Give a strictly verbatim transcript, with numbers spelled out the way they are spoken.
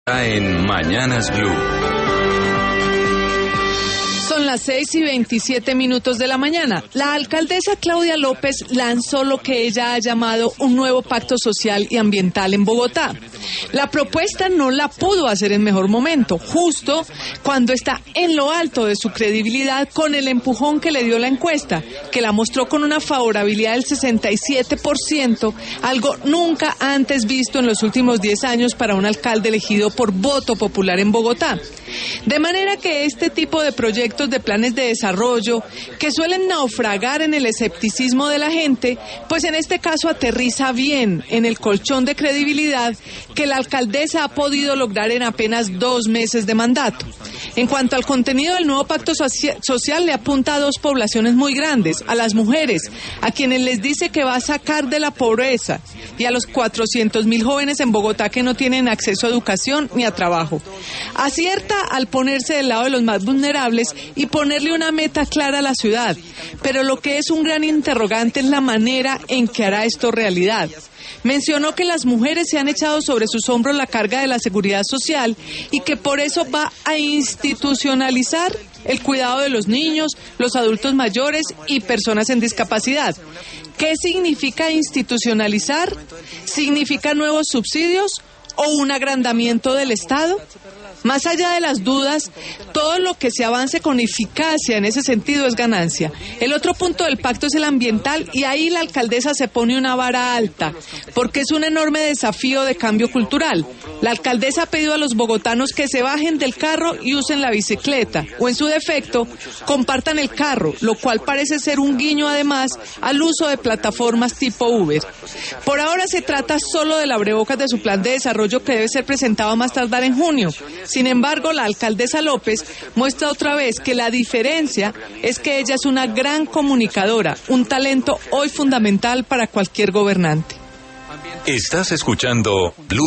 En Mañanas Blue. Son las seis y veintisiete minutos de la mañana. La alcaldesa Claudia López lanzó lo que ella ha llamado un nuevo pacto social y ambiental en Bogotá. La propuesta no la pudo hacer en mejor momento, justo cuando está en lo alto de su credibilidad con el empujón que le dio la encuesta, que la mostró con una favorabilidad del sesenta y siete por ciento, algo nunca antes visto en los últimos diez años para un alcalde elegido por voto popular en Bogotá. De manera que este tipo de proyectos de planes de desarrollo, que suelen naufragar en el escepticismo de la gente, pues en este caso aterriza bien en el colchón de credibilidad que la alcaldesa ha podido lograr en apenas dos meses de mandato. En cuanto al contenido del nuevo pacto social, le apunta a dos poblaciones muy grandes, a las mujeres, a quienes les dice que va a sacar de la pobreza, y a los cuatrocientos mil jóvenes en Bogotá que no tienen acceso a educación ni a trabajo. Acierta al ponerse del lado de los más vulnerables y ponerle una meta clara a la ciudad, pero lo que es un gran interrogante es la manera en que hará esto realidad. Mencionó que las mujeres se han echado sobre sus hombros la carga de la seguridad social y que por eso va a institucionalizar el cuidado de los niños, los adultos mayores y personas en discapacidad. ¿Qué significa institucionalizar? ¿Significa nuevos subsidios o un agrandamiento del Estado? Más allá de las dudas, todo lo que se avance con eficacia en ese sentido es ganancia. El otro punto del pacto es el ambiental, y ahí la alcaldesa se pone una vara alta, porque es un enorme desafío de cambio cultural. La alcaldesa ha pedido a los bogotanos que se bajen del carro y usen la bicicleta, o en su defecto, compartan el carro, lo cual parece ser un guiño además al uso de plataformas tipo Uber. Por ahora se trata solo del abrebocas de su plan de desarrollo, que debe ser presentado a más tardar en junio. Sin embargo, la alcaldesa López muestra otra vez que la diferencia es que ella es una gran comunicadora, un talento hoy fundamental para cualquier gobernante. Estás escuchando Blue.